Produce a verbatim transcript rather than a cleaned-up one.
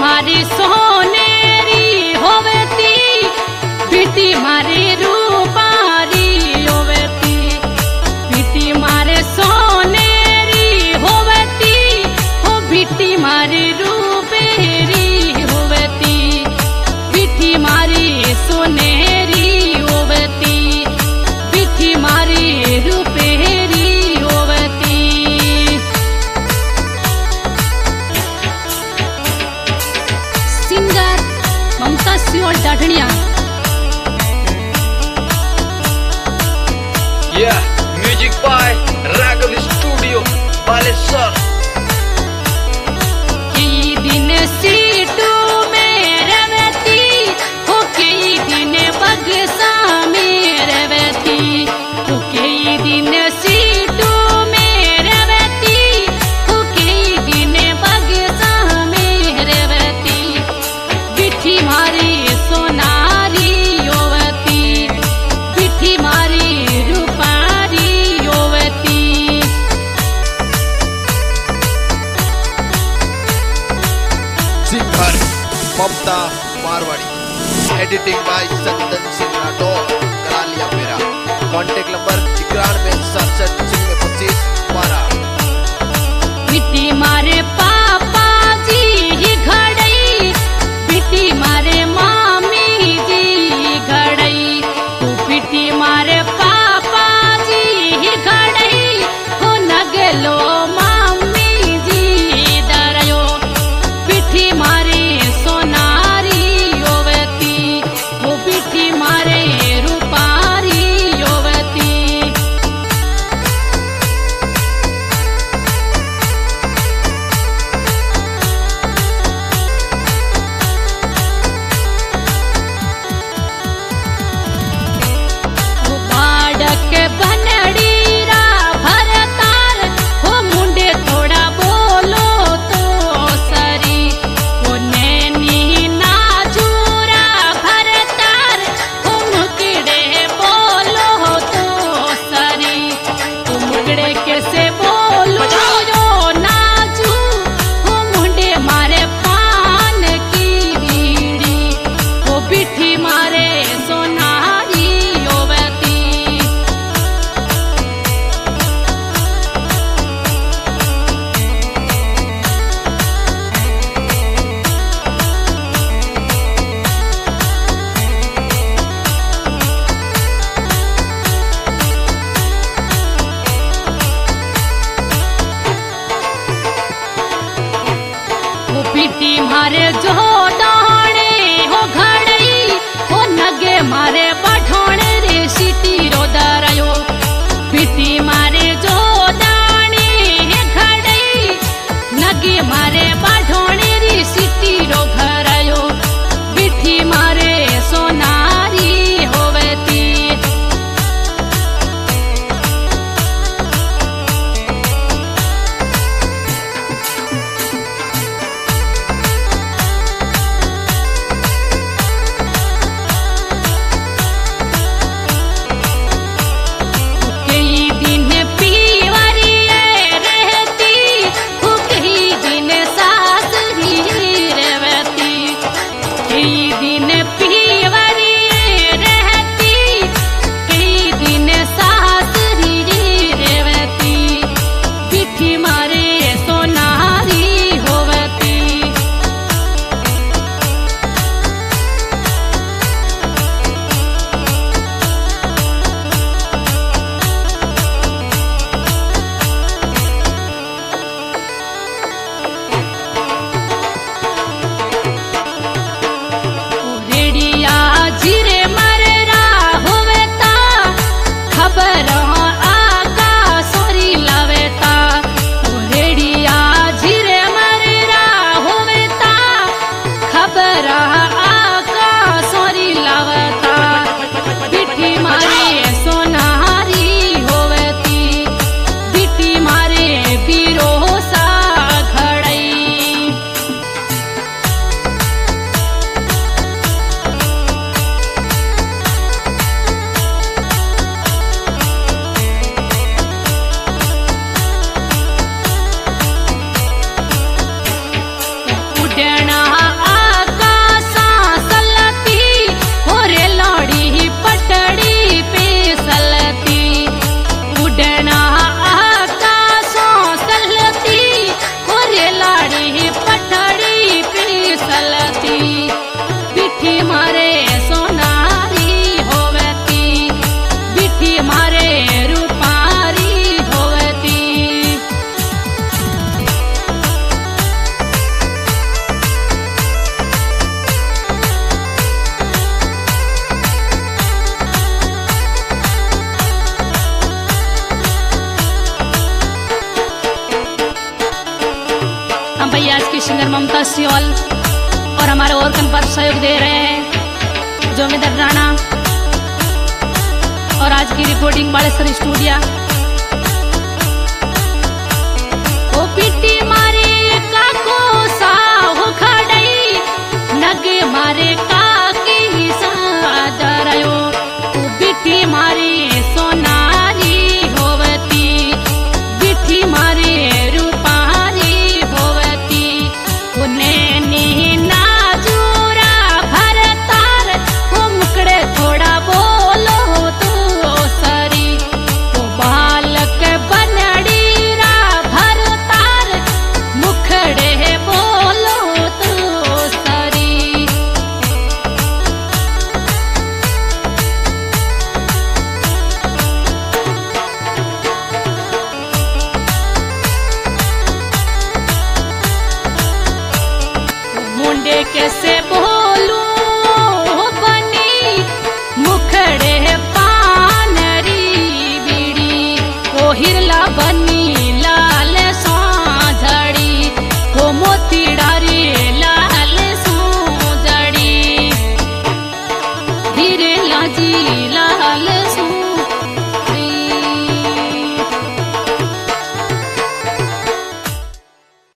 मारी सोनेरी होवती, बिटी मारी रूपारी होवती, बिटी मारे सोनेरी होवती, हो बिटी मारी रूपेरी होवती, बिटी मारी सोनेरी होवती, बिटी मारी रूपेरी होवती। सिंगर ममता सियोल डाढ़निया। Yeah, music by Raghav Studio, Balesar. कई दिन सीटू में रहती, हो कई दिन बगसा में रहती, हो कई दिन सीटू में रहती, हो कई दिन बगसा में रहती, बिठी मारी सोनारी होवती, बिठी मारी रूपारी होवती। Singer Mamta Marwadi, editing by Chandan Singh Rathore, करालिया मेरा। कॉन्टेक्ट नंबर इक्यानवे सड़सठ शून्य पच्चीस बारह। बिटी मारे पापा जी ही घड़ई, बिटी मारे मामी जी घड़ई, तू बिटी मारे पापा जी ही घड़ई, हो नगलो मामी जी दरयो, बिटी मारे सोनारी होवती, हो बिटी मारे रूपारी होवती। सिंगर ममता सियोल और हमारे ऑर्गन पर सहयोग दे रहे हैं जोगिंदर राणा और आज की रिकॉर्डिंग बालेश्वर स्टूडियो। ओ पिटी मारे काको साहो खड़ई नगे मारे काकी सादरयो ओ पिटी मारे